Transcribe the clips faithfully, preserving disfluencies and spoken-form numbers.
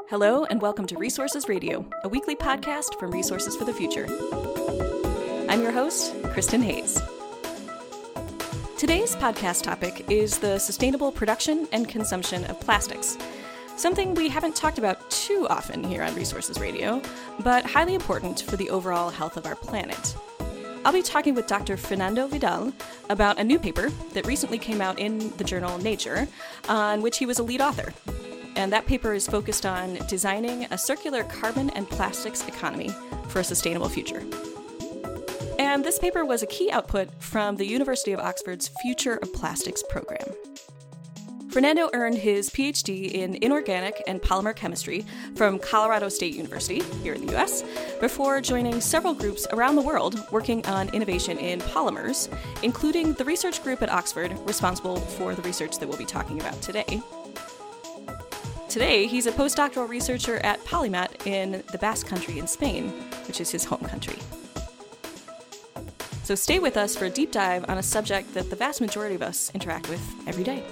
Hello, and welcome to Resources Radio, a weekly podcast from Resources for the Future. I'm your host, Kristen Hayes. Today's podcast topic is the sustainable production and consumption of plastics, something we haven't talked about too often here on Resources Radio, but highly important for the overall health of our planet. I'll be talking with Doctor Fernando Vidal about a new paper that recently came out in the journal Nature, on which he was a lead author. And that paper is focused on designing a circular carbon and plastics economy for a sustainable future. And this paper was a key output from the University of Oxford's Future of Plastics program. Fernando earned his P H D in inorganic and polymer chemistry from Colorado State University, here in the U S, before joining several groups around the world working on innovation in polymers, including the research group at Oxford responsible for the research that we'll be talking about today. Today, he's a postdoctoral researcher at Polymat in the Basque Country in Spain, which is his home country. So stay with us for a deep dive on a subject that the vast majority of us interact with every day.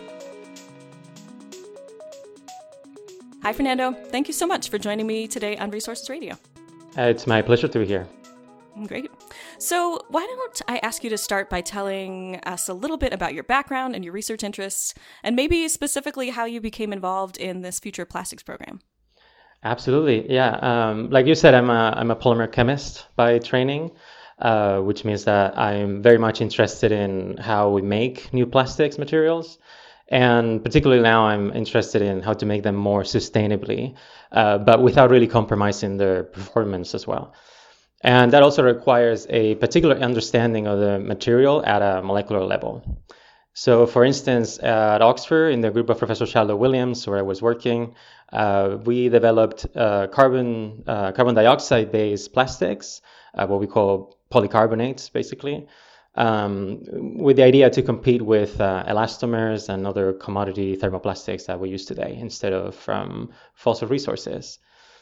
Hi, Fernando. Thank you so much for joining me today on Resources Radio. Uh, it's my pleasure to be here. Great. So why don't I ask you to start by telling us a little bit about your background and your research interests, and maybe specifically how you became involved in this Future Plastics program? Absolutely. Yeah. Um, like you said, I'm a, I'm a polymer chemist by training, uh, which means that I'm very much interested in how we make new plastics materials. And particularly now I'm interested in how to make them more sustainably, uh, but without really compromising their performance as well. And that also requires a particular understanding of the material at a molecular level. So for instance, at Oxford, in the group of Professor Shaldo Williams, where I was working, uh, we developed uh, carbon uh, carbon dioxide-based plastics, uh, what we call polycarbonates, basically, um, with the idea to compete with uh, elastomers and other commodity thermoplastics that we use today instead of from fossil resources.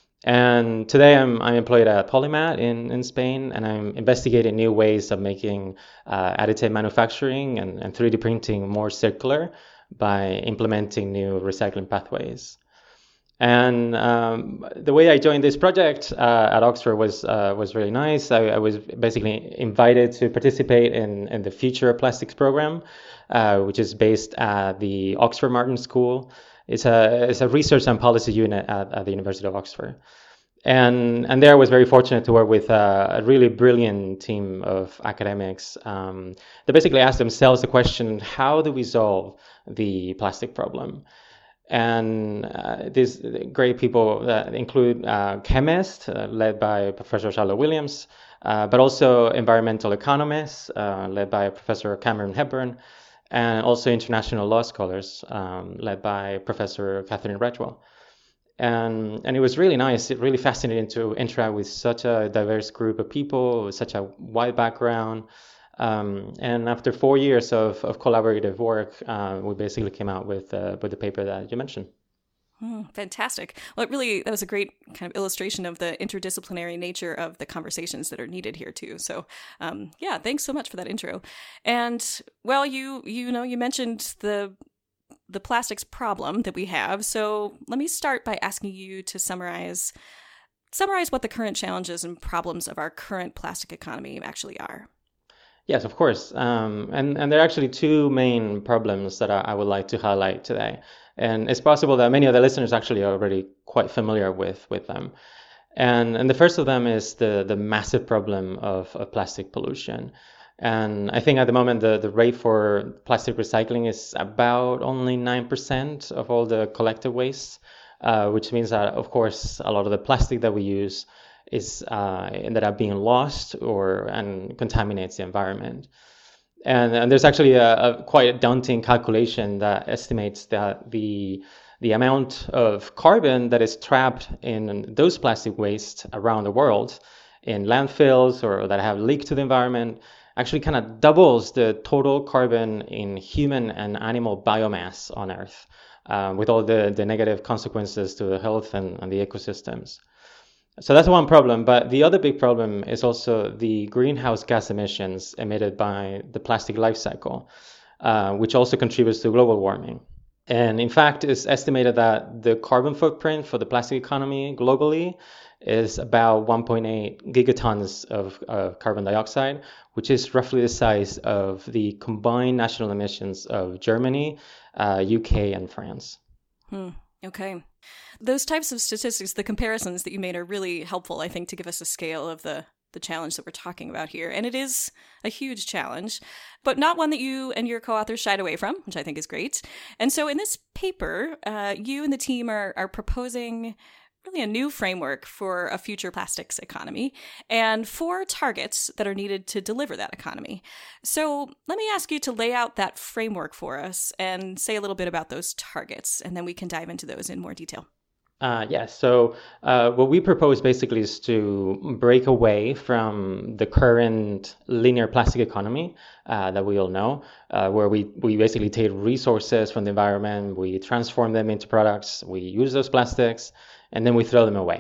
And today I'm I'm employed at Polymat in, in Spain, and I'm investigating new ways of making uh, additive manufacturing and, and three D printing more circular by implementing new recycling pathways. And um, the way I joined this project uh, at Oxford was uh, was really nice. I, I was basically invited to participate in, in the Future Plastics program, uh, which is based at the Oxford Martin School. It's a it's a research and policy unit at, at the University of Oxford. And and there I was very fortunate to work with a, a really brilliant team of academics um, that basically asked themselves the question, how do we solve the plastic problem? And uh, these great people that include uh, chemists, uh, led by Professor Shaldo Williams, uh, but also environmental economists, uh, led by Professor Cameron Hepburn, and also international law scholars, um, led by Professor Catherine Redwell. And and it was really nice, it really fascinating to interact with such a diverse group of people, with such a wide background. Um, and after four years of, of collaborative work, uh, we basically came out with, uh, with the paper that you mentioned. Mm, fantastic. Well, it really, that was a great kind of illustration of the interdisciplinary nature of the conversations that are needed here too. So, um, yeah, thanks so much for that intro. And well, you, you know, you mentioned the, the plastics problem that we have. So let me start by asking you to summarize, summarize what the current challenges and problems of our current plastic economy actually are. Yes, of course. Um, and, and there are actually two main problems that I, I would like to highlight today. And it's possible that many of the listeners actually are already quite familiar with, with them. And, and the first of them is the, the massive problem of, of plastic pollution. And I think at the moment, the, the rate for plastic recycling is about only nine percent of all the collective waste, uh, which means that, of course, a lot of the plastic that we use is uh, ended up being lost or and contaminates the environment. And, and there's actually a, a quite daunting calculation that estimates that the the amount of carbon that is trapped in those plastic waste around the world in landfills or that have leaked to the environment actually kind of doubles the total carbon in human and animal biomass on Earth, uh, with all the, the negative consequences to the health and, and the ecosystems. So that's one problem, but the other big problem is also the greenhouse gas emissions emitted by the plastic life cycle, uh, which also contributes to global warming. And in fact, it's estimated that the carbon footprint for the plastic economy globally is about one point eight gigatons of uh, carbon dioxide, which is roughly the size of the combined national emissions of Germany, uh, U K, and France. Hmm. Okay. Those types of statistics, the comparisons that you made are really helpful, I think, to give us a scale of the, the challenge that we're talking about here. And it is a huge challenge, but not one that you and your co-authors shied away from, which I think is great. And so in this paper, uh, you and the team are, are proposing really a new framework for a future plastics economy and four targets that are needed to deliver that economy. So let me ask you to lay out that framework for us and say a little bit about those targets, and then we can dive into those in more detail. Uh, yes. So uh, what we propose basically is to break away from the current linear plastic economy uh, that we all know, uh, where we, we basically take resources from the environment, we transform them into products, we use those plastics, and then we throw them away.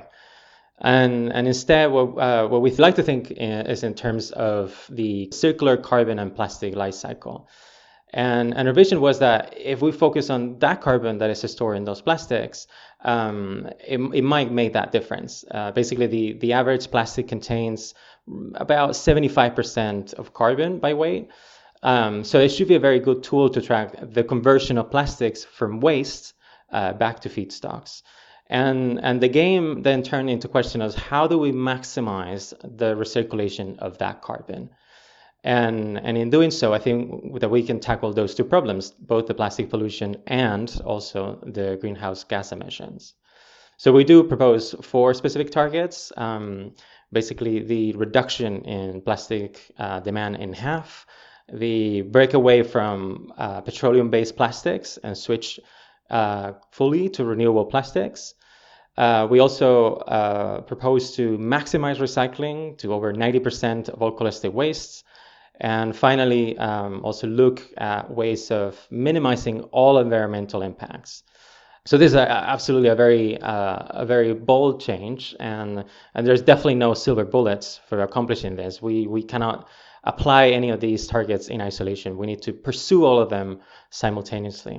And and instead, what, uh, what we like to think is in terms of the circular carbon and plastic life cycle. And, and our vision was that if we focus on that carbon that is stored in those plastics, um, it, it might make that difference. Uh, basically, the, the average plastic contains about seventy-five percent of carbon by weight. Um, so it should be a very good tool to track the conversion of plastics from waste uh, back to feedstocks. And, and the game then turned into question of how do we maximize the recirculation of that carbon? And, and in doing so, I think that we can tackle those two problems, both the plastic pollution and also the greenhouse gas emissions. So we do propose four specific targets, um, basically the reduction in plastic uh, demand in half, the breakaway from uh, petroleum-based plastics and switch uh, fully to renewable plastics. Uh, we also uh, propose to maximize recycling to over ninety percent of all collected wastes. And finally, um, also look at ways of minimizing all environmental impacts. So this is a, absolutely a very uh, a very bold change, and and there's definitely no silver bullets for accomplishing this. We we cannot apply any of these targets in isolation. We need to pursue all of them simultaneously.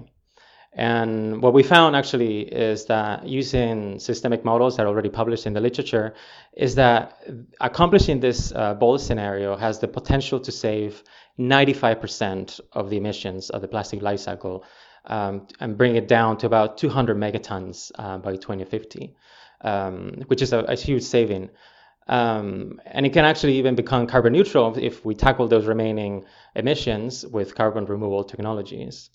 And what we found actually is that using systemic models that are already published in the literature is that accomplishing this uh, bold scenario has the potential to save ninety-five percent of the emissions of the plastic life cycle um, and bring it down to about two hundred megatons uh, by twenty fifty, um, which is a, a huge saving. Um, and it can actually even become carbon neutral if we tackle those remaining emissions with carbon removal technologies.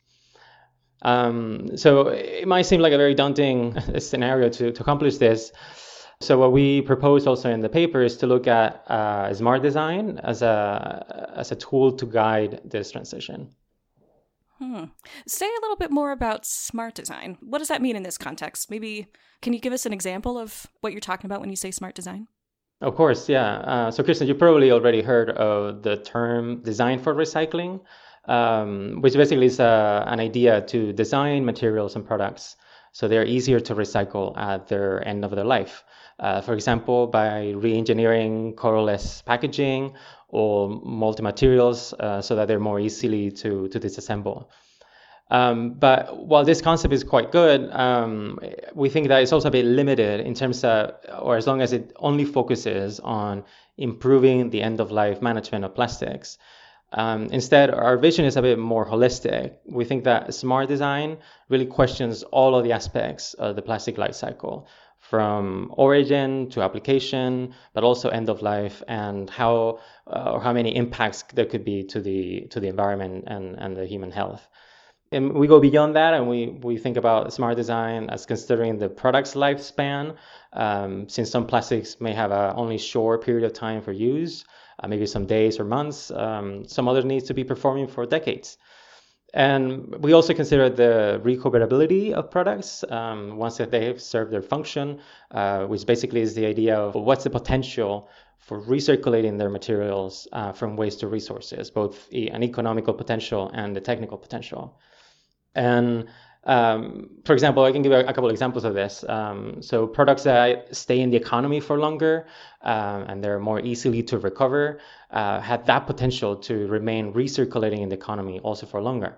Um, so it might seem like a very daunting scenario to, to accomplish this. So what we propose also in the paper is to look at uh, smart design as a as a tool to guide this transition. Hmm. Say a little bit more about smart design. What does that mean in this context? Maybe can you give us an example of what you're talking about when you say smart design? Of course, yeah. Uh, so Kristen, you probably already heard of the term design for recycling. Um, which basically is a, an idea to design materials and products so they're easier to recycle at their end of their life. Uh, for example, by re-engineering colorless packaging or multi-materials uh, so that they're more easily to, to disassemble. Um, but while this concept is quite good, um, we think that it's also a bit limited in terms of, or as long as it only focuses on improving the end-of-life management of plastics. Um, instead, our vision is a bit more holistic. We think that smart design really questions all of the aspects of the plastic life cycle, from origin to application, but also end of life and how uh, or how many impacts there could be to the to the environment and, and the human health. And we go beyond that, and we, we think about smart design as considering the product's lifespan, um, since some plastics may have a only short period of time for use. Uh, maybe some days or months. Um, some others need to be performing for decades. And we also consider the recoverability of products um, once that they have served their function, uh, which basically is the idea of what's the potential for recirculating their materials uh, from waste to resources, both an economical potential and the technical potential. And Um, for example, I can give a, a couple of examples of this. Um, so products that stay in the economy for longer uh, and they're more easily to recover uh, had that potential to remain recirculating in the economy also for longer.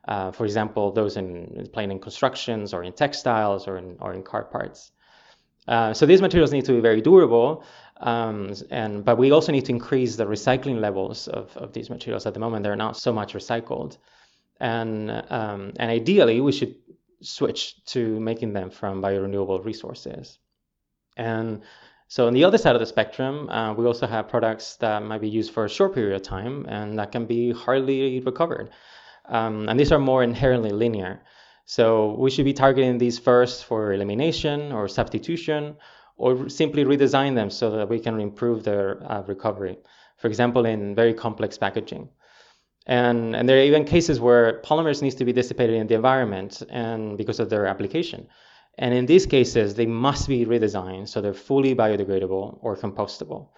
Uh, for example, those in playing in constructions or in textiles or in or in car parts. Uh, so these materials need to be very durable, um, and but we also need to increase the recycling levels of, of these materials. At the moment, they're not so much recycled, and um, and ideally, we should switch to making them from biorenewable resources. And so on the other side of the spectrum, uh, we also have products that might be used for a short period of time and that can be hardly recovered. Um, and these are more inherently linear. So we should be targeting these first for elimination or substitution, or simply redesign them so that we can improve their uh, recovery. For example, in very complex packaging. And, and there are even cases where polymers need to be dissipated in the environment and because of their application. And in these cases, they must be redesigned so they're fully biodegradable or compostable.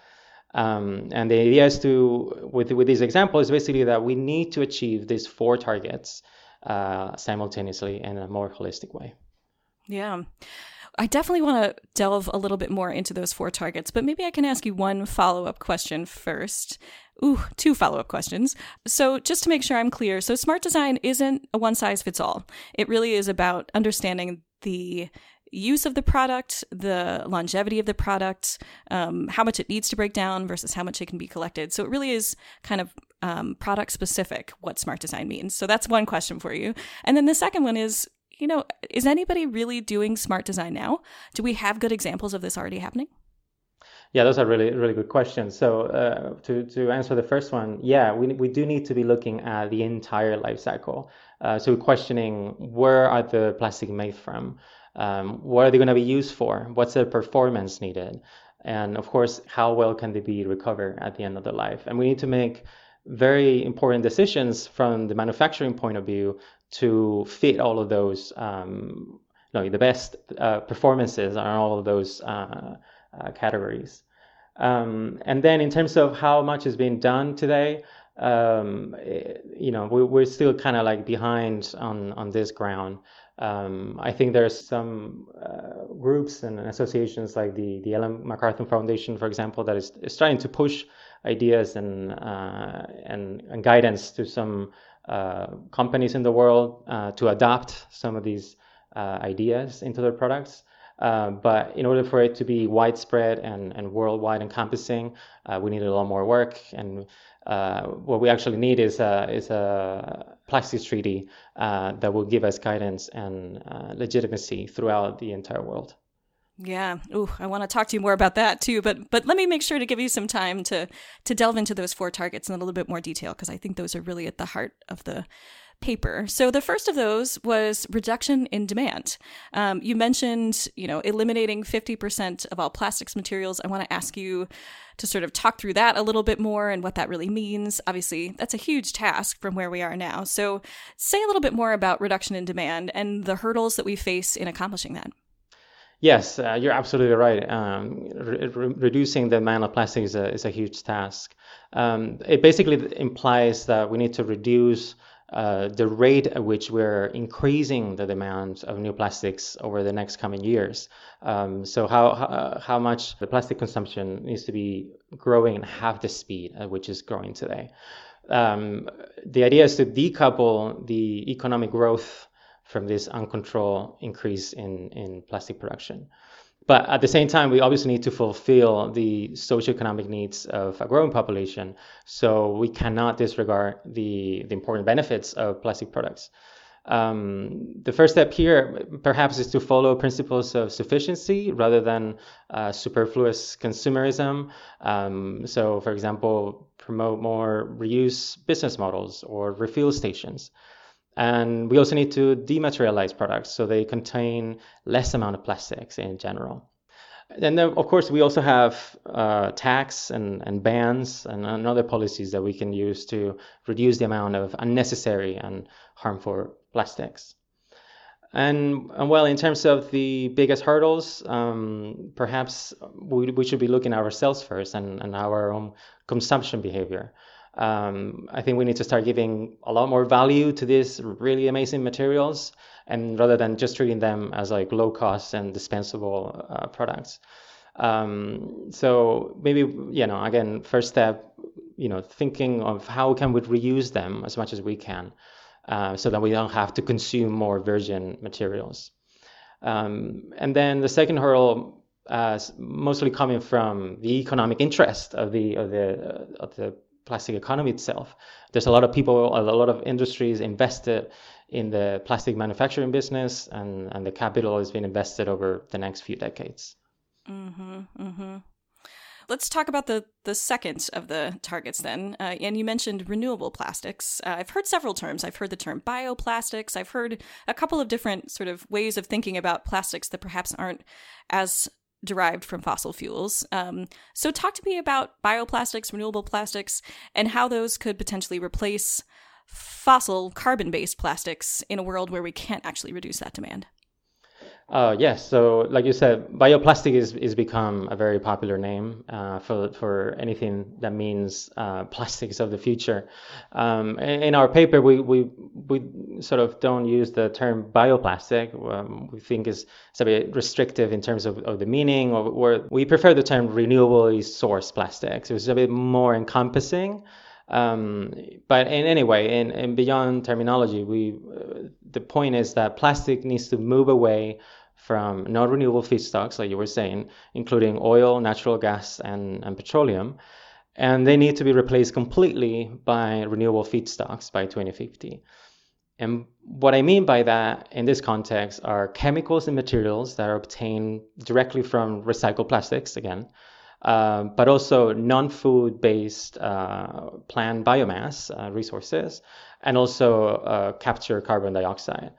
Um, and the idea is to, with, with these examples, basically that we need to achieve these four targets uh, simultaneously in a more holistic way. Yeah. I definitely want to delve a little bit more into those four targets, but maybe I can ask you one follow-up question first. Ooh, two follow-up questions. So just to make sure I'm clear, so smart design isn't a one-size-fits-all. It really is about understanding the use of the product, the longevity of the product, um, how much it needs to break down versus how much it can be collected. So it really is kind of um, product specific what smart design means. So that's one question for you. And then the second one is, you know, is anybody really doing smart design now? Do we have good examples of this already happening? Yeah, those are really, really good questions. So uh, to, to answer the first one, yeah, we, we do need to be looking at the entire life cycle. Uh, so questioning, where are the plastic made from? Um, what are they going to be used for? What's the performance needed? And of course, how well can they be recovered at the end of their life? And we need to make very important decisions from the manufacturing point of view to fit all of those, um, you know, the best uh, performances on all of those uh, uh, categories. Um, and then in terms of how much is being done today, um, you know, we, we're still kind of like behind on, on this ground. Um, I think there's some uh, groups and associations like the, the Ellen MacArthur Foundation, for example, that is, is trying to push ideas and, uh, and, and guidance to some uh, companies in the world uh, to adopt some of these uh, ideas into their products. Uh, but in order for it to be widespread and, and worldwide encompassing, uh, we need a lot more work. And uh, what we actually need is a, is a plastics treaty uh, that will give us guidance and uh, legitimacy throughout the entire world. Yeah. Ooh, I want to talk to you more about that too. But but let me make sure to give you some time to to delve into those four targets in a little bit more detail, because I think those are really at the heart of the paper. So the first of those was reduction in demand. Um, you mentioned, you know, eliminating fifty percent of all plastics materials. I want to ask you to sort of talk through that a little bit more and what that really means. Obviously, that's a huge task from where we are now. So say a little bit more about reduction in demand and the hurdles that we face in accomplishing that. Yes, uh, you're absolutely right. Um, re- re- reducing the amount of plastic is a, is a huge task. Um, it basically implies that we need to reduce uh, the rate at which we're increasing the demand of new plastics over the next coming years. Um, so how, how how much the plastic consumption needs to be growing at half the speed at which it's growing today. Um, the idea is to decouple the economic growth from this uncontrolled increase in, in plastic production. But at the same time, we obviously need to fulfill the socioeconomic needs of a growing population. So we cannot disregard the, the important benefits of plastic products. Um, the first step here, perhaps, is to follow principles of sufficiency rather than uh, superfluous consumerism. Um, so, for example, promote more reuse business models or refill stations. And we also need to dematerialize products so they contain less amount of plastics in general. And then, of course, we also have uh, tax and, and bans and, and other policies that we can use to reduce the amount of unnecessary and harmful plastics. And, and well, in terms of the biggest hurdles, um, perhaps we, we should be looking at ourselves first and, and our own consumption behavior. Um, I think we need to start giving a lot more value to these really amazing materials, and rather than just treating them as like low cost and dispensable uh, products. Um, so maybe, you know, again, first step, you know, thinking of how can we reuse them as much as we can. uh, so that we don't have to consume more virgin materials. Um, and then the second hurdle, uh, mostly coming from the economic interest of the of the uh, of the plastic economy itself. There's a lot of people, a lot of industries invested in the plastic manufacturing business, and, and the capital has been invested over the next few decades. Mm-hmm, mm-hmm. Let's talk about the, the second of the targets then. Uh, and you mentioned renewable plastics. Uh, I've heard several terms. I've heard the term bioplastics. I've heard a couple of different sort of ways of thinking about plastics that perhaps aren't as derived from fossil fuels. Um, so talk to me about bioplastics, renewable plastics, and how those could potentially replace fossil carbon-based plastics in a world where we can't actually reduce that demand. Uh, yes, so like you said, bioplastic is, is become a very popular name uh, for for anything that means uh, plastics of the future. Um, in, in our paper, we, we we sort of don't use the term bioplastic. Um, we think it's, it's a bit restrictive in terms of, of the meaning, or, or we prefer the term renewably sourced plastics. It's a bit more encompassing. Um, but in anyway, in, in beyond terminology, we uh, the point is that plastic needs to move away from non-renewable feedstocks, like you were saying, including oil, natural gas, and, and petroleum, and they need to be replaced completely by renewable feedstocks by twenty fifty. And what I mean by that in this context are chemicals and materials that are obtained directly from recycled plastics, again, Uh, but also non-food-based uh, plant biomass uh, resources, and also uh, capture carbon dioxide.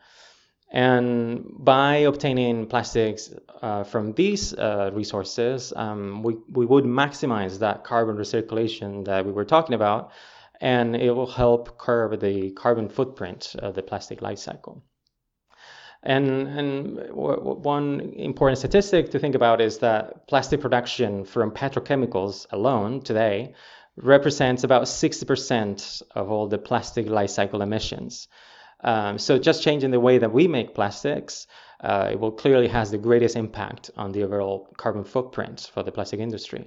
And by obtaining plastics uh, from these uh, resources, um, we, we would maximize that carbon recirculation that we were talking about, and it will help curb the carbon footprint of the plastic life cycle. And, and w- one important statistic to think about is that plastic production from petrochemicals alone today represents about sixty percent of all the plastic life cycle emissions. Um, so just changing the way that we make plastics, uh, it will clearly has the greatest impact on the overall carbon footprint for the plastic industry.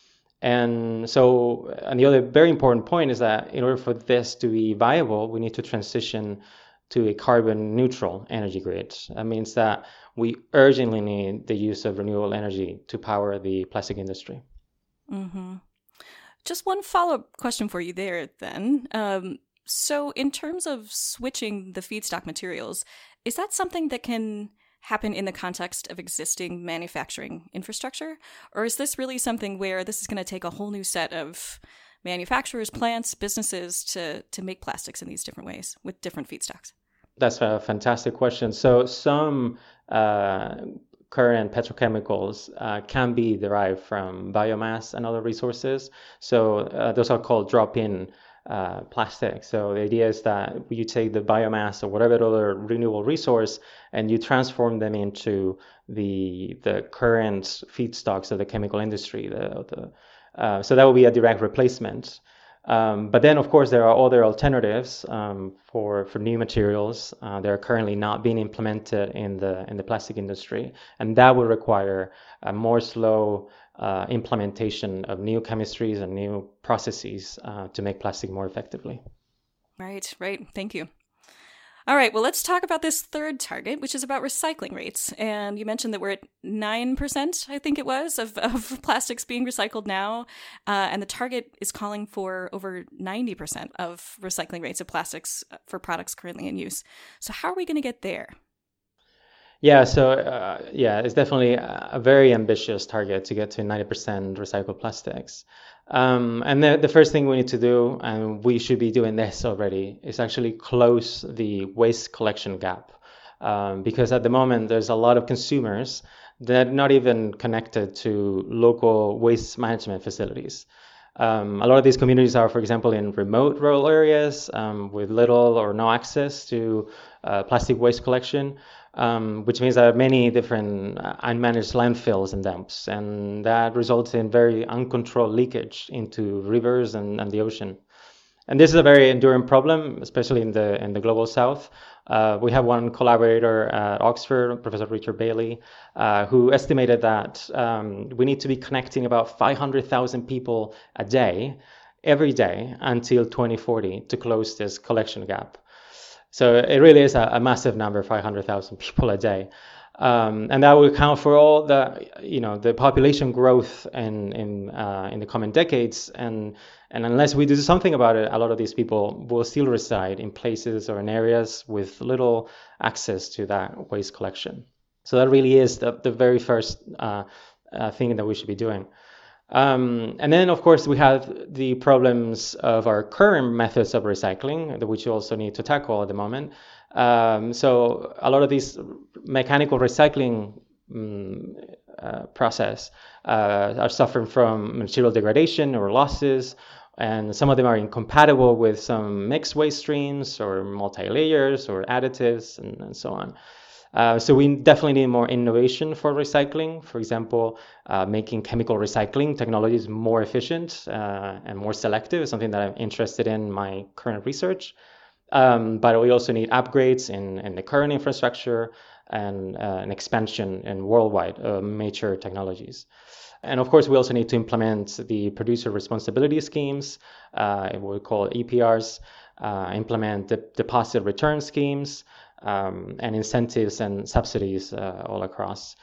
And so, and the other very important point is that in order for this to be viable, we need to transition to a carbon neutral energy grid. That means that we urgently need the use of renewable energy to power the plastic industry. Mm-hmm. Just one follow-up question for you there then. Um, so in terms of switching the feedstock materials, is that something that can happen in the context of existing manufacturing infrastructure? Or is this really something where this is going to take a whole new set of manufacturers, plants, businesses to, to make plastics in these different ways with different feedstocks? That's a fantastic question. So some uh, current petrochemicals uh, can be derived from biomass and other resources. So uh, those are called drop-in uh, plastics. So the idea is that you take the biomass or whatever other renewable resource and you transform them into the the current feedstocks of the chemical industry. The, the, uh, so that will be a direct replacement. Um, but then, of course, there are other alternatives um, for for new materials. Uh, that are currently not being implemented in the in the plastic industry, and that will require a more slow uh, implementation of new chemistries and new processes uh, to make plastic more effectively. Right, right. Thank you. All right, well, let's talk about this third target, which is about recycling rates. And you mentioned that we're at nine percent, I think it was, of, of plastics being recycled now. Uh, and the target is calling for over ninety percent of recycling rates of plastics for products currently in use. So how are we going to get there? Yeah, so uh, yeah, it's definitely a very ambitious target to get to ninety percent recycled plastics. Um, and the, the first thing we need to do, and we should be doing this already, is actually close the waste collection gap. Um, because at the moment, there's a lot of consumers that are not even connected to local waste management facilities. Um, a lot of these communities are, for example, in remote rural areas um, with little or no access to uh, plastic waste collection. Um, which means there are many different uh, unmanaged landfills and dumps, and that results in very uncontrolled leakage into rivers and, and the ocean. And this is a very enduring problem, especially in the in the global south. Uh, we have one collaborator at Oxford, Professor Richard Bailey, uh, who estimated that um, we need to be connecting about five hundred thousand people a day, every day, until twenty forty to close this collection gap. So it really is a, a massive number, five hundred thousand people a day. Um, and that will account for all the, you know, the population growth in in uh, in the coming decades. And and unless we do something about it, a lot of these people will still reside in places or in areas with little access to that waste collection. So that really is the the very first uh, uh, thing that we should be doing. Um, and then, of course, we have the problems of our current methods of recycling, which we also need to tackle at the moment. Um, so a lot of these mechanical recycling um, uh, process uh, are suffering from material degradation or losses, and some of them are incompatible with some mixed waste streams or multi-layers or additives and, and so on. Uh, so we definitely need more innovation for recycling. For example, uh, making chemical recycling technologies more efficient uh, and more selective is something that I'm interested in my current research. Um, but we also need upgrades in, in the current infrastructure and uh, an expansion in worldwide uh, major technologies. And of course, we also need to implement the producer responsibility schemes, uh, what we call E P Rs, uh, implement the deposit return schemes, um, and incentives and subsidies uh, all across.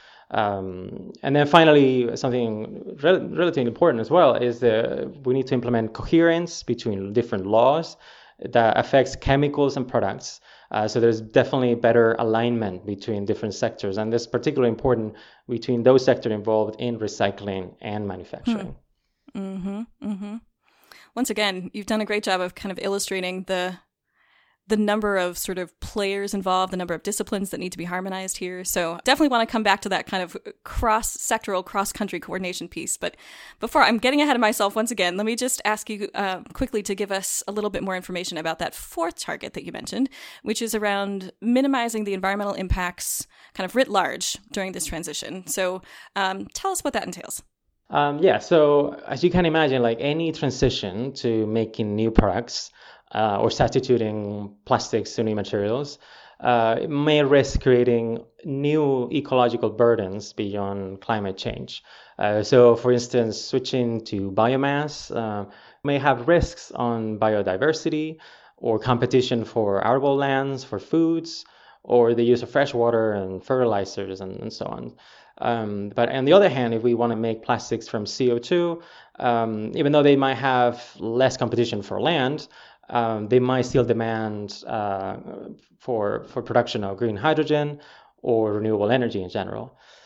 Um, and then finally, something rel- relatively important as well is the we need to implement coherence between different laws that affects chemicals and products. Uh, so there's definitely better alignment between different sectors, and this is particularly important between those sectors involved in recycling and manufacturing. Hmm. Mm-hmm. Mm-hmm. Once again, you've done a great job of kind of illustrating the the number of sort of players involved, the number of disciplines that need to be harmonized here. So definitely want to come back to that kind of cross-sectoral, cross-country coordination piece. But before I'm getting ahead of myself once again, let me just ask you uh, quickly to give us a little bit more information about that fourth target that you mentioned, which is around minimizing the environmental impacts kind of writ large during this transition. So um, tell us what that entails. Um, yeah, so as you can imagine, like any transition to making new products, Uh, or substituting plastics to new materials, uh, it may risk creating new ecological burdens beyond climate change. Uh, so, for instance, switching to biomass uh, may have risks on biodiversity or competition for arable lands for foods, or the use of fresh water and fertilizers and, and so on. Um, but on the other hand, if we want to make plastics from C O two, um, even though they might have less competition for land, Um, they might still demand uh, for for production of green hydrogen or renewable energy in general.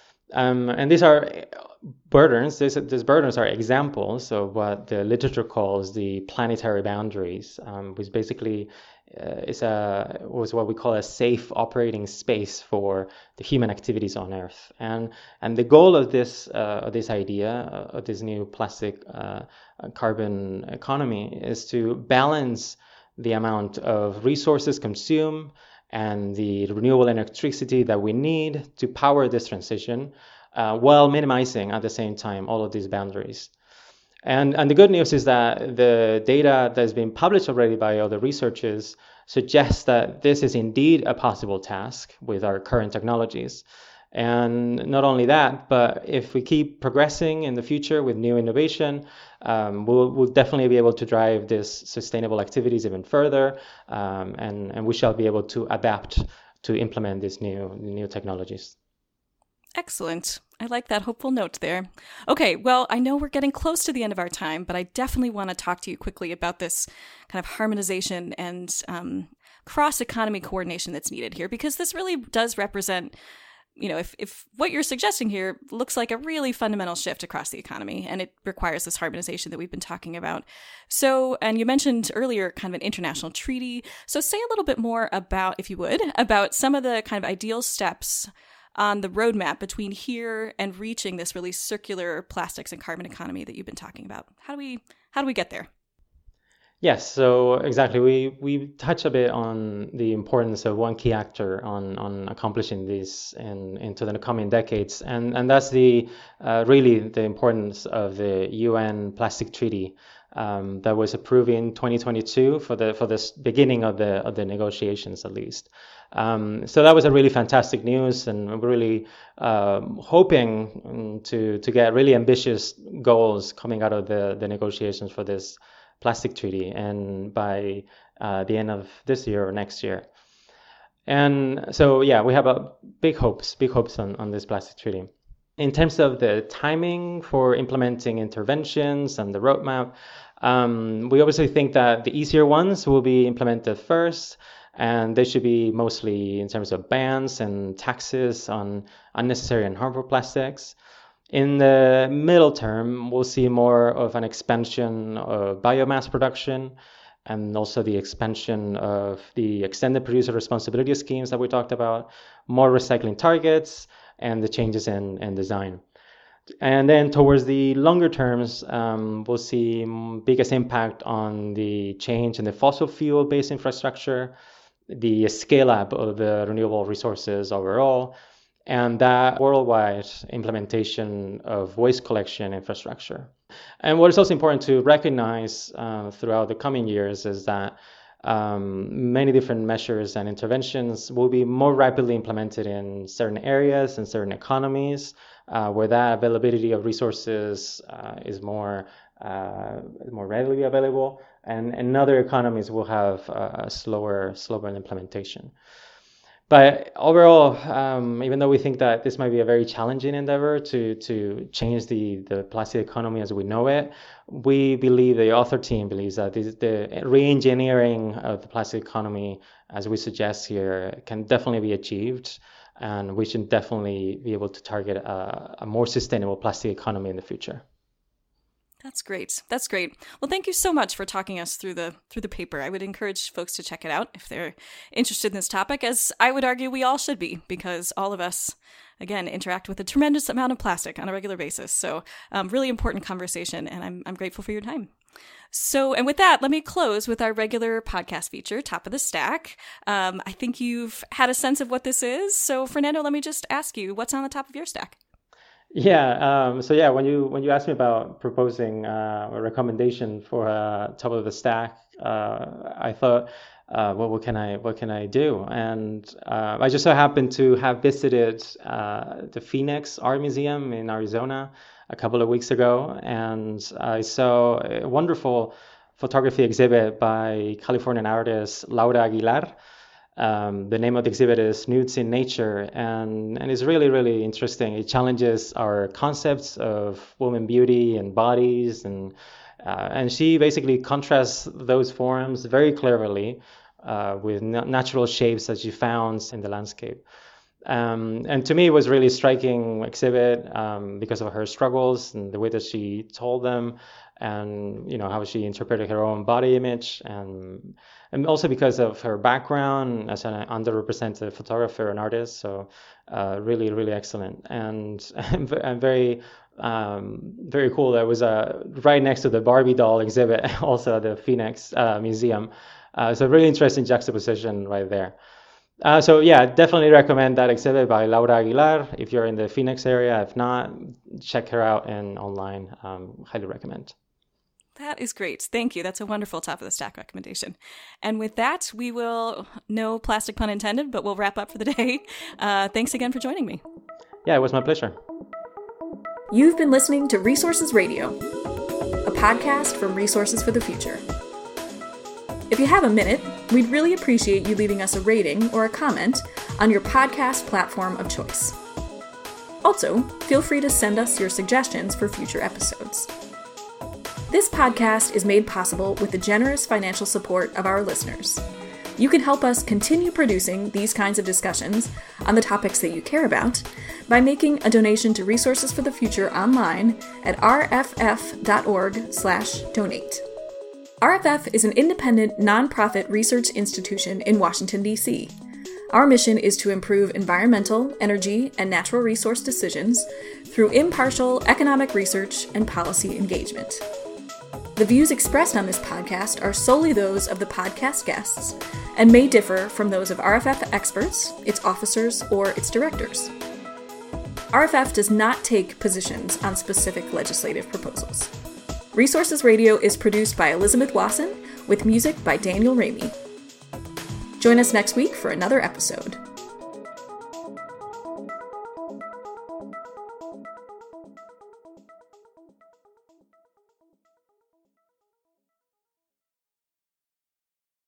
Um, and these are burdens. These, these burdens are examples of what the literature calls the planetary boundaries, um, which basically uh, is a was what we call a safe operating space for the human activities on Earth. And and the goal of this uh, of this idea uh, of this new plastic uh, carbon economy is to balance the amount of resources consumed and the renewable electricity that we need to power this transition, uh, while minimizing at the same time all of these boundaries. And, and the good news is that the data that has been published already by other researchers suggests that this is indeed a possible task with our current technologies. And not only that, but if we keep progressing in the future with new innovation, um, we'll, we'll definitely be able to drive this sustainable activities even further, um, and, and we shall be able to adapt to implement these new, new technologies. Excellent. I like that hopeful note there. Okay, well, I know we're getting close to the end of our time, but I definitely want to talk to you quickly about this kind of harmonization and um, cross-economy coordination that's needed here, because this really does represent, you know, if, if what you're suggesting here looks like a really fundamental shift across the economy, and it requires this harmonization that we've been talking about. So, and you mentioned earlier kind of an international treaty. So say a little bit more about, if you would, about some of the kind of ideal steps on the roadmap between here and reaching this really circular plastics and carbon economy that you've been talking about. How do we how do we get there? Yes, so exactly. We we touch a bit on the importance of one key actor on, on accomplishing this in into the coming decades, and and that's the uh, really the importance of the U N Plastic Treaty um, that was approved in twenty twenty-two for the for the beginning of the of the negotiations at least. Um, so that was a really fantastic news, and we're really um, hoping to to get really ambitious goals coming out of the the negotiations for this plastic treaty, and by uh, the end of this year or next year. And so, yeah, we have a big hopes, big hopes on, on this plastic treaty. In terms of the timing for implementing interventions and the roadmap, um, we obviously think that the easier ones will be implemented first, and they should be mostly in terms of bans and taxes on unnecessary and harmful plastics. In the middle term, we'll see more of an expansion of biomass production, and also the expansion of the extended producer responsibility schemes that we talked about, more recycling targets, and the changes in, in design. And then towards the longer terms, um, we'll see biggest impact on the change in the fossil fuel-based infrastructure, the scale-up of the renewable resources overall, and that worldwide implementation of waste collection infrastructure. And what is also important to recognize uh, throughout the coming years is that um, many different measures and interventions will be more rapidly implemented in certain areas and certain economies uh, where that availability of resources uh, is more uh, more readily available, and, and other economies will have a slower, slower implementation. But overall, um, even though we think that this might be a very challenging endeavor to, to change the, the plastic economy as we know it, we believe, the author team believes that this, the re-engineering of the plastic economy, as we suggest here, can definitely be achieved. And we should definitely be able to target a, a more sustainable plastic economy in the future. That's great. That's great. Well, thank you so much for talking us through the through the paper. I would encourage folks to check it out if they're interested in this topic, as I would argue we all should be, because all of us, again, interact with a tremendous amount of plastic on a regular basis. So um, really important conversation, and I'm I'm grateful for your time. So, and with that, let me close with our regular podcast feature, Top of the Stack. Um, I think you've had a sense of what this is. So, Fernando, let me just ask you, what's on the top of your stack? Yeah. Um, so yeah, when you when you asked me about proposing uh, a recommendation for uh, top of the stack, uh, I thought, uh, well, what can I what can I do? And uh, I just so happened to have visited uh, the Phoenix Art Museum in Arizona a couple of weeks ago, and I saw a wonderful photography exhibit by Californian artist Laura Aguilar. Um, the name of the exhibit is Nudes in Nature, and, and it's really, really interesting. It challenges our concepts of women beauty and bodies, and uh, and she basically contrasts those forms very cleverly uh, with na- natural shapes that she found in the landscape. Um, and to me, it was really striking exhibit um, because of her struggles and the way that she told them, and you know how she interpreted her own body image, and and also because of her background as an underrepresented photographer and artist. So uh, really, really excellent, and and very um, very cool. That was uh, right next to the Barbie doll exhibit, also at the Phoenix uh, Museum. Uh, so really interesting juxtaposition right there. Uh, so yeah, definitely recommend that exhibit by Laura Aguilar if you're in the Phoenix area. If not, check her out and online. Um, highly recommend. That is great. Thank you. That's a wonderful top of the stack recommendation. And with that, we will, no plastic pun intended, but we'll wrap up for the day. Uh, thanks again for joining me. Yeah, it was my pleasure. You've been listening to Resources Radio, a podcast from Resources for the Future. If you have a minute, we'd really appreciate you leaving us a rating or a comment on your podcast platform of choice. Also, feel free to send us your suggestions for future episodes. This podcast is made possible with the generous financial support of our listeners. You can help us continue producing these kinds of discussions on the topics that you care about by making a donation to Resources for the Future online at r f f dot org slash donate. R F F is an independent, nonprofit research institution in Washington, D C. Our mission is to improve environmental, energy, and natural resource decisions through impartial economic research and policy engagement. The views expressed on this podcast are solely those of the podcast guests and may differ from those of R F F experts, its officers, or its directors. R F F does not take positions on specific legislative proposals. Resources Radio is produced by Elizabeth Wasson, with music by Daniel Ramey. Join us next week for another episode.